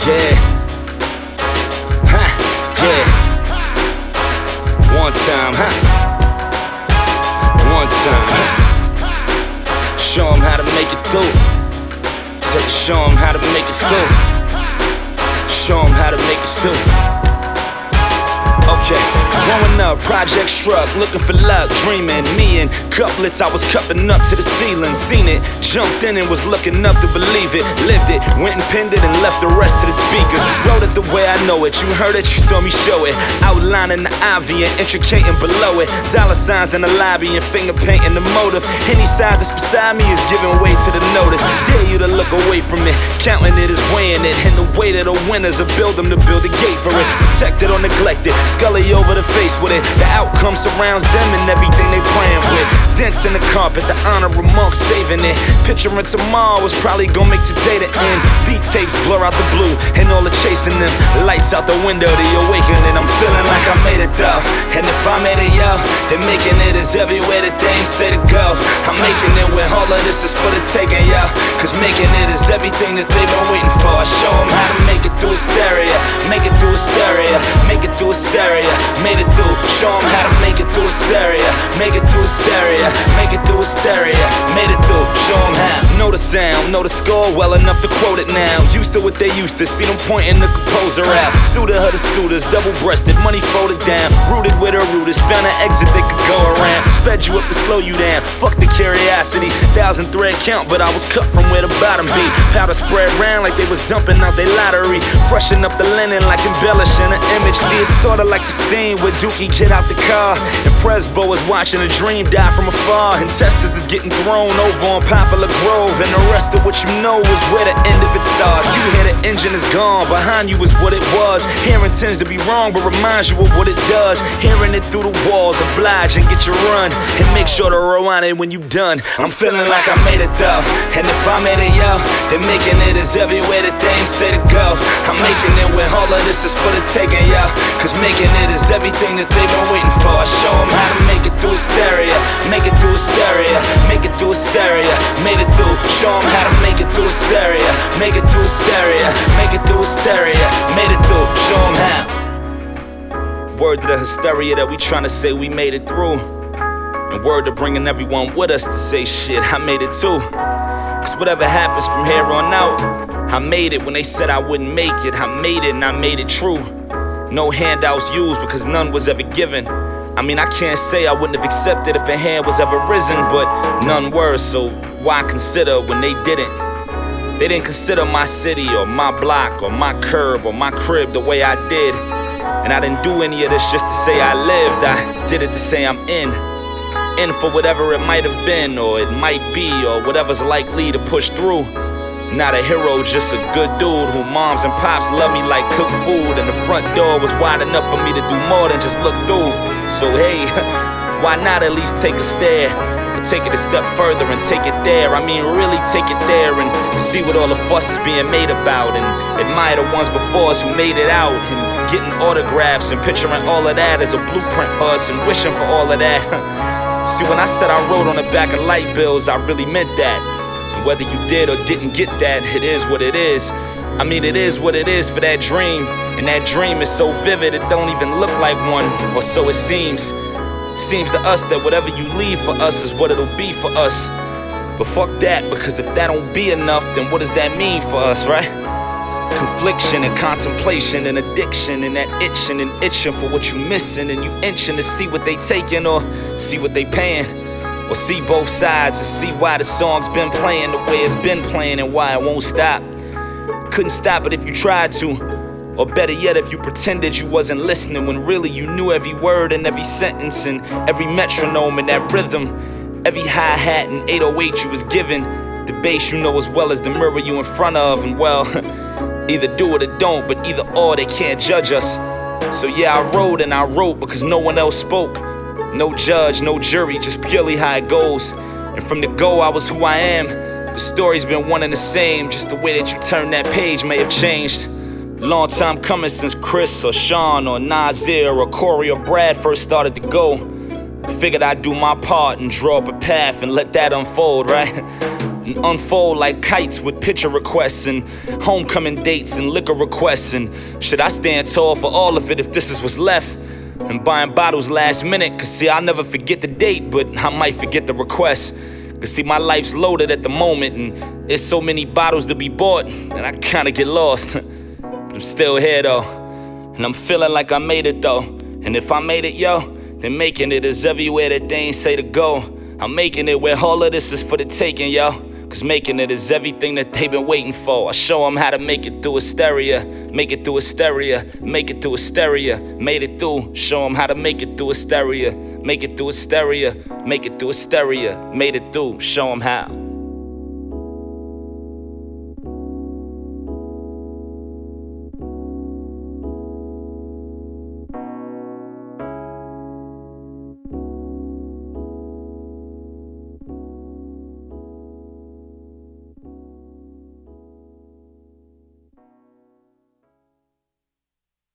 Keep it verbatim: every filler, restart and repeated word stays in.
Yeah. Huh. Yeah. One time, huh? One time, huh? Show 'em how to make it through. Said to show 'em how to make it through. Show 'em how to make it through. Okay, growing up, project struck, looking for luck, dreaming. Me and couplets, I was cupping up to the ceiling. Seen it, jumped in and was looking up to believe it. Lived it, went and pinned it and left the rest to the speakers. Wrote it the way I know it, you heard it, you saw me show it. Outlining the ivy and intricating below it. Dollar signs in the lobby and finger painting the motive. Any side that's beside me is giving way to the notice. Dare you to look away from it, counting it is weighing it. And the weight of the winners will build them to build a gate for it. Protected or neglected, Scully over the face with it. The outcome surrounds them and everything they praying with. Dents in the carpet, the honor remarks saving it. Picturing tomorrow was probably gonna make today the end. Beat tapes blur out the blue and all the chasing them. Lights out the window, the awakening. I'm feeling like I made it though. And if I made it, yo, then making it is everywhere that they ain't say to go. I'm making it when all of this is for the taking, yo. Cause making it is everything that they've been waiting for. I show them how to make it through hysteria. Make it through hysteria. Make it through hysteria. Made it through, show 'em how to make it through hysteria. Make it through hysteria, make it through hysteria. Made it through, show 'em how. Know the sound, know the score well enough to quote it now. Used to what they used to, see them pointing the composer out. Suitor her the suitors, double-breasted, money folded down. Rooted with her rooters, found an exit they could go around. Sped you up to slow you down, fuck the curiosity. Thousand thread count, but I was cut from where the bottom be. Powder spread round like they was dumping out their lottery. Freshen up the linen like embellishing an image. See, it's sorta like the scene where Dookie get out the car and Presbo is watching a dream die from afar. And Testas is getting thrown over on Poplar Grove. And the rest of what you know is where the end of it starts. You hear the engine is gone, behind you is what it was. Hearing tends to be wrong, but reminds you of what it does. Hearing it through the walls, oblige and get your run. And make sure to rewind it when you done. I'm feeling like I made it though. And if I made it, yo, then making it is everywhere that they ain't say to go. I'm making it when all of this is for the taking, yo. Cause making it is everything that they've been waiting for. I show 'em how to make it through hysteria. Make it through hysteria. Make it through hysteria. Made it through. Show 'em how to make it through hysteria. Make it through hysteria. Make it through hysteria. Made it through. Show 'em how. Word to the hysteria that we tryna say we made it through. And word to bringing everyone with us to say shit, I made it too. Cause whatever happens from here on out, I made it when they said I wouldn't make it. I made it and I made it true. No handouts used because none was ever given. I mean, I can't say I wouldn't have accepted if a hand was ever risen, but none were, so why consider when they didn't? They didn't consider my city or my block or my curb or my crib the way I did. And I didn't do any of this just to say I lived. I did it to say I'm in. In for whatever it might have been or it might be or whatever's likely to push through. Not a hero, just a good dude who moms and pops love me like cooked food. And the front door was wide enough for me to do more than just look through. So hey, why not at least take a stare? Or take it a step further and take it there. I mean really take it there and see what all the fuss is being made about. And admire the ones before us who made it out. And getting autographs and picturing all of that as a blueprint for us and wishing for all of that. See, when I said I wrote on the back of light bills, I really meant that. Whether you did or didn't get that, it is what it is. I mean, it is what it is for that dream. And that dream is so vivid, it don't even look like one, or so it seems. Seems to us that whatever you leave for us is what it'll be for us. But fuck that, because if that don't be enough, then what does that mean for us, right? Confliction and contemplation and addiction and that itching and itching for what you missing. And you inching to see what they taking or see what they paying. Or see both sides and see why the song's been playing the way it's been playing and why it won't stop. Couldn't stop it if you tried to. Or better yet, if you pretended you wasn't listening when really you knew every word and every sentence and every metronome and that rhythm. Every hi-hat and eight oh eight you was given. The bass you know as well as the mirror you in front of. And well, either do it or don't, but either or they can't judge us. So yeah, I wrote and I wrote because no one else spoke. No judge, no jury, just purely how it goes. And from the go, I was who I am. The story's been one and the same, just the way that you turn that page may have changed. Long time coming since Chris or Sean or Nasir or Corey or Brad first started to go. Figured I'd do my part and draw up a path and let that unfold, right? and unfold like kites with picture requests and homecoming dates and liquor requests. And should I stand tall for all of it if this is what's left? And buying bottles last minute, cause see, I'll never forget the date, but I might forget the request. Cause see, my life's loaded at the moment, and there's so many bottles to be bought that I kinda get lost. But I'm still here though, and I'm feeling like I made it though. And if I made it, yo, then making it is everywhere that they ain't say to go. I'm making it where all of this is for the taking, yo. Cause making it is everything that they've been waiting for. I show them how to make it through hysteria, make it through hysteria, make it through hysteria, made it through. Show them how to make it through hysteria, make it through hysteria, make it through hysteria, made it through. Show them how.